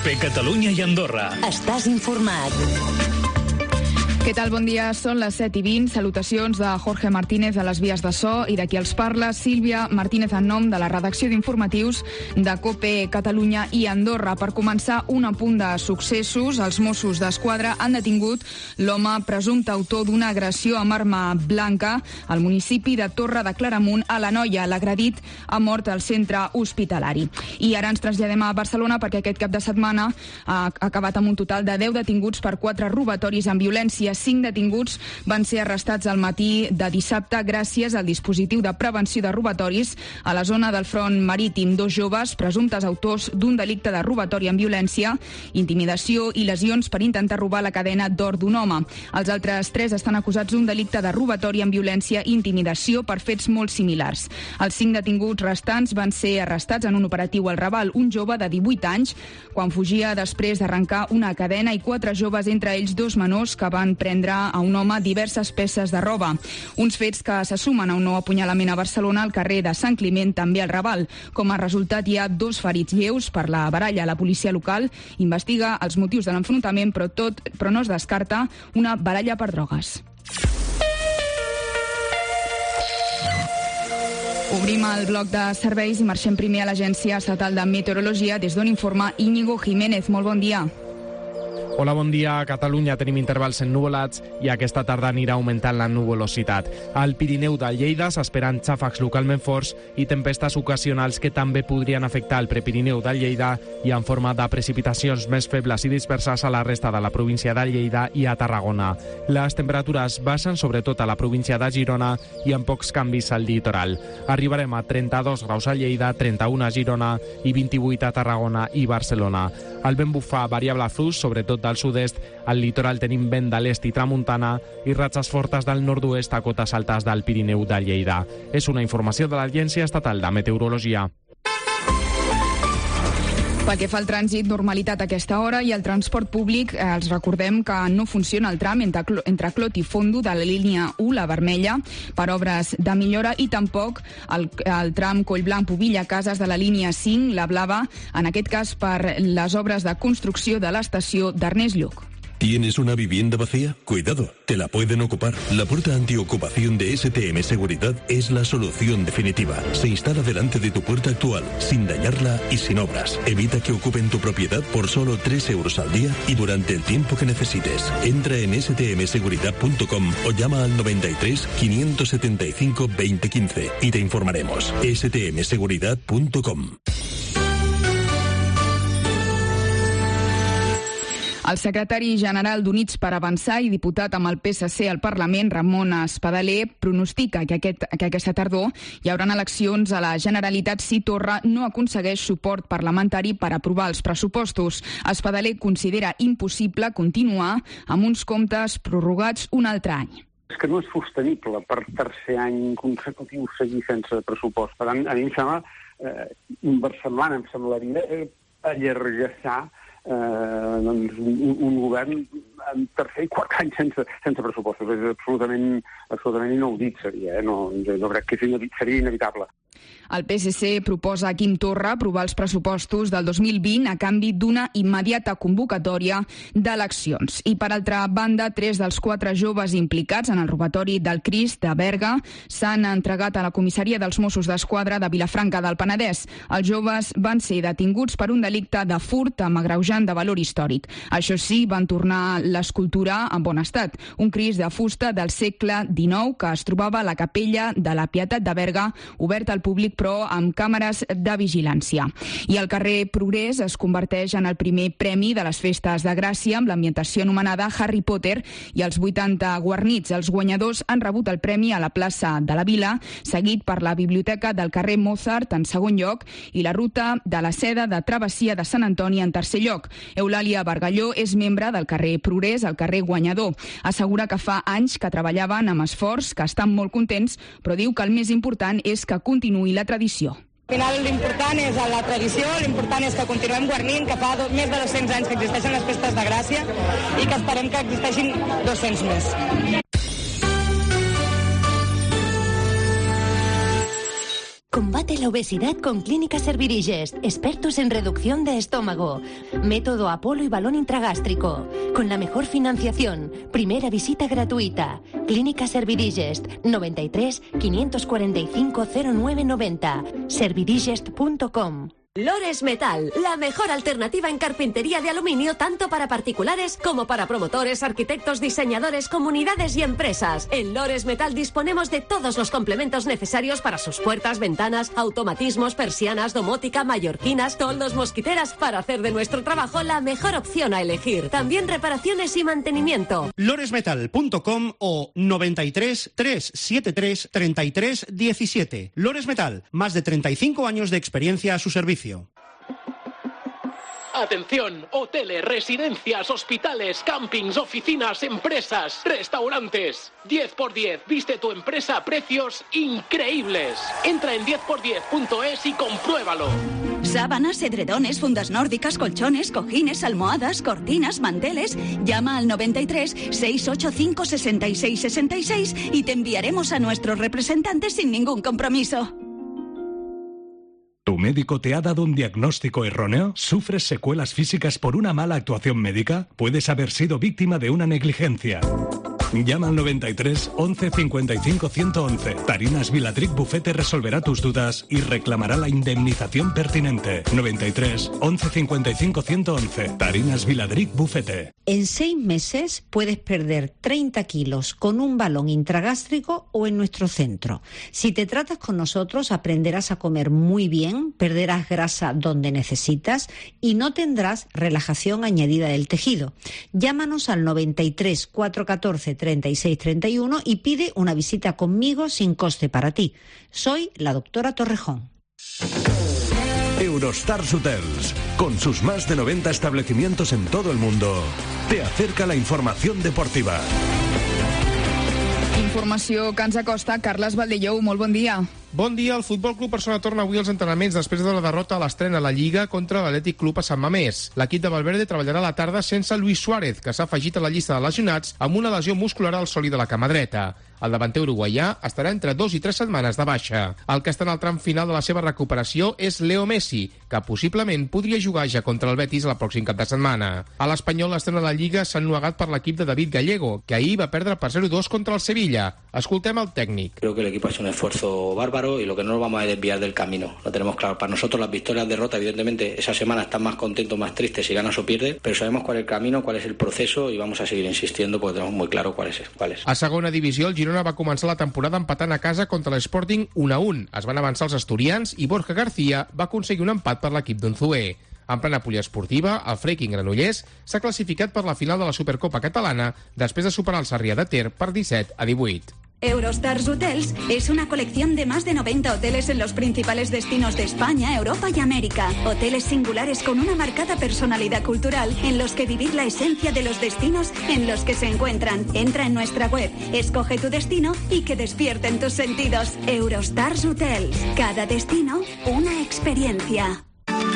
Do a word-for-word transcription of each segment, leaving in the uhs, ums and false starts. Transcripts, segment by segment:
COPE Catalunya i Andorra. Estàs informat. Què tal? Bon dia. Són les set i vint. Salutacions de Jorge Martínez a les vies de so i de qui els parla Sílvia Martínez en nom de la redacció d'informatius de COPE Catalunya i Andorra. Per començar, un apunt de successos. Els Mossos d'Esquadra han detingut l'home presumpte autor d'una agressió amb arma blanca al municipi de Torre de Claramunt, a l'Anoia. L'agredit ha mort al centre hospitalari. I ara ens traslladem a Barcelona perquè aquest cap de setmana ha acabat amb un total de deu detinguts per quatre robatoris amb violència. Cinc detinguts van ser arrestats al matí de dissabte gràcies al dispositiu de prevenció de robatoris a la zona del front marítim. Dos joves, presumptes autors d'un delicte de robatori amb violència, intimidació i lesions per intentar robar la cadena d'or d'un home. Els altres tres estan acusats d'un delicte de robatori amb violència i intimidació per fets molt similars. Els cinc detinguts restants van ser arrestats en un operatiu al Raval. Un jove de divuit anys, quan fugia després d'arrencar una cadena, i quatre joves, entre ells dos menors, que van prendre a un home diverses peces de roba. Uns fets que se sumen a un nou apunyalament a Barcelona al carrer de Sant Climent, també al Raval. Com a resultat, hi ha dos ferits lleus per la baralla. La policia local investiga els motius de l'enfrontament, però, tot, però no es descarta una baralla per drogues. Obrim el bloc de serveis i marxem primer a l'Agència Estatal de Meteorologia, des d'on informa Íñigo Jiménez. Molt bon dia. Hola, bon dia. A Catalunya tenim intervals ennuvolats i aquesta tarda anirà augmentant la nuvolositat. Al Pirineu de Lleida s'esperen xàfecs localment forts i tempestes ocasionals que també podrien afectar el Prepirineu de Lleida i en forma de precipitacions més febles i disperses a la resta de la província de Lleida i a Tarragona. Les temperatures baixen sobretot a la província de Girona i amb pocs canvis al litoral. Arribarem a trenta-dos graus a Lleida, trenta-un a Girona i vint-i-vuit a Tarragona i Barcelona. El vent bufa variable flux, sobretot del sud-est. Al litoral tenim vent de l'est i tramuntana i ratxes fortes del nord-oest a cotes altes del Pirineu de Lleida. És una informació de l'Agència Estatal de Meteorologia. Pel que fa al trànsit, normalitat a aquesta hora, i el transport públic, eh, els recordem que no funciona el tram entre, Cl entre Clot i Fondo de la línia u, la vermella, per obres de millora, i tampoc el, el tram Collblanc-Pobilla Cases de la línia cinc, la blava, en aquest cas per les obres de construcció de l'estació d'Ernest Lluch. ¿Tienes una vivienda vacía? Cuidado, te la pueden ocupar. La puerta antiocupación de S T M Seguridad es la solución definitiva. Se instala delante de tu puerta actual, sin dañarla y sin obras. Evita que ocupen tu propiedad por solo tres euros al día y durante el tiempo que necesites. Entra en ese te eme seguridad punto com o llama al noventa y tres, quinientos setenta y cinco, veinte quince y te informaremos. ese te eme seguridad punto com. El secretari general d'Units per Avançar i diputat amb el P S C al Parlament, Ramon Espadaler, pronostica que, aquest, que aquesta tardor hi haurà eleccions a la Generalitat si Torra no aconsegueix suport parlamentari per aprovar els pressupostos. Espadaler considera impossible continuar amb uns comptes prorrogats un altre any. És que no és sostenible per tercer any consecutiu seguir sense pressupost. Per tant, a mi em sembla, eh, inversemblant, em semblaria eh, allargassar Eh, doncs un, un govern en tercer i quart any sense, sense pressupostos. És absolutament, absolutament inaudit, seria. Eh? No, jo, jo crec que seria inevitable. El P S C proposa a Quim Torra aprovar els pressupostos del dos mil vint a canvi d'una immediata convocatòria d'eleccions. I, per altra banda, tres dels quatre joves implicats en el robatori del Crist de Berga s'han entregat a la comissaria dels Mossos d'Esquadra de Vilafranca del Penedès. Els joves van ser detinguts per un delicte de furt amb agreujant de valor històric. Això sí, van tornar l'escultura en bon estat. Un Crist de fusta del segle dinou que es trobava a la capella de la Pietat de Berga, obert al públic però amb càmeres de vigilància. I el carrer Progrés es converteix en el primer premi de les festes de Gràcia amb l'ambientació anomenada Harry Potter i els vuitanta guarnits. Els guanyadors han rebut el premi a la plaça de la Vila, seguit per la biblioteca del carrer Mozart en segon lloc i la ruta de la Seda de Travessia de Sant Antoni en tercer lloc. Eulàlia Bargalló és membre del carrer Progrés, el carrer guanyador. Assegura que fa anys que treballaven amb esforç, que estan molt contents, però diu que el més important és que continuï la tradició. Al final l'important és la tradició, l'important és que continuem guarnint, que fa do, més de dos-cents anys que existeixen les festes de Gràcia i que esperem que existeixin dos-cents més. Combate la obesidad con Clínica Servidigest, expertos en reducción de estómago. Método Apolo y balón intragástrico. Con la mejor financiación. Primera visita gratuita. Clínica Servidigest, noventa y tres, quinientos cuarenta y cinco, cero nueve noventa. servidigest punto com. Lores Metal, la mejor alternativa en carpintería de aluminio tanto para particulares como para promotores, arquitectos, diseñadores, comunidades y empresas. En Lores Metal disponemos de todos los complementos necesarios para sus puertas, ventanas, automatismos, persianas, domótica, mallorquinas, toldos, mosquiteras, para hacer de nuestro trabajo la mejor opción a elegir. También reparaciones y mantenimiento. lores metal punto com o noventa y tres, trescientos setenta y tres, treinta y tres diecisiete. Lores Metal, más de treinta y cinco años de experiencia a su servicio. Atención, hoteles, residencias, hospitales, campings, oficinas, empresas, restaurantes. diez por diez, viste tu empresa a precios increíbles. Entra en diez por diez punto es y compruébalo. Sábanas, edredones, fundas nórdicas, colchones, cojines, almohadas, cortinas, manteles. Llama al noventa y tres, seiscientos ochenta y cinco, sesenta y seis sesenta y seis y te enviaremos a nuestros representantes sin ningún compromiso. ¿Tu médico te ha dado un diagnóstico erróneo? ¿Sufres secuelas físicas por una mala actuación médica? Puedes haber sido víctima de una negligencia. Llama al noventa y tres, once, cincuenta y cinco, ciento once. Tarinas Vilatric Bufete resolverá tus dudas y reclamará la indemnización pertinente. noventa y tres, once, cincuenta y cinco, ciento once. Tarinas Vilatric Bufete. En seis meses puedes perder treinta kilos con un balón intragástrico o en nuestro centro. Si te tratas con nosotros, aprenderás a comer muy bien, perderás grasa donde necesitas y no tendrás relajación añadida del tejido. Llámanos al noventa y tres, cuatrocientos catorce, treinta y seis treinta y uno y pide una visita conmigo sin coste para ti. Soy la doctora Torrejón. Eurostars Hotels, con sus más de noventa establecimientos en todo el mundo, te acerca la información deportiva. Informació que ens acosta Carles Valdellou. Molt bon dia. Bon dia. El Futbol Club Barcelona torna avui als entrenaments després de la derrota a l'estrena a la Lliga contra l'Atlètic Club a Sant Mamés. L'equip de Valverde treballarà a la tarda sense Luis Suárez, que s'ha afegit a la llista de lesionats amb una lesió muscular al sòlid de la cama dreta. El davanter uruguaià estarà entre dos i tres setmanes de baixa. El que està en el tram final de la seva recuperació és Leo Messi, que possiblement podria jugar ja contra el Betis el pròxim cap de setmana. A l'Espanyol, l'estrena a la Lliga s'ha ennuegat per l'equip de David Gallego, que ahir va perdre per zero dos contra el Sevilla. Escoltem el tècnic. Creo que el equipo ha hecho un esfuerzo bárbaro y lo que no nos vamos a desviar del camino. Lo tenemos claro. Para nosotros las victorias, derrotas, evidentemente, esa semana están más contentos, más tristes si ganas o pierdes, pero sabemos cuál es el camino, cuál es el proceso y vamos a seguir insistiendo porque tenemos muy claro cuál es. Cuál es. A segona divisió, el Girona va començar la temporada empatant a casa contra l'Sporting un a un. Es van avançar els asturians i Borja García va aconseguir un empat per l'equip d'Unzué. En plena poliesportiva, el Freiking Granollers s'ha classificat per la final de la Supercopa Catalana després de superar el Sarrià de Ter per disset a divuit. Eurostars Hotels es una colección de más de noventa hoteles en los principales destinos de España, Europa y América. Hoteles singulares con una marcada personalidad cultural en los que vivir la esencia de los destinos en los que se encuentran. Entra en nuestra web, escoge tu destino y que despierten tus sentidos. Eurostars Hotels. Cada destino, una experiencia.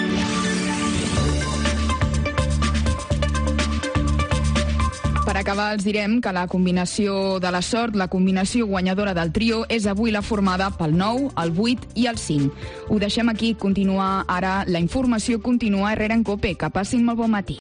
Per acabar, els direm que la combinació de la sort, la combinació guanyadora del trio, és avui la formada pel nou, el vuit i el cinc. Ho deixem aquí. Continuar ara la informació continua Herrera en Cope. Que passin molt bon matí.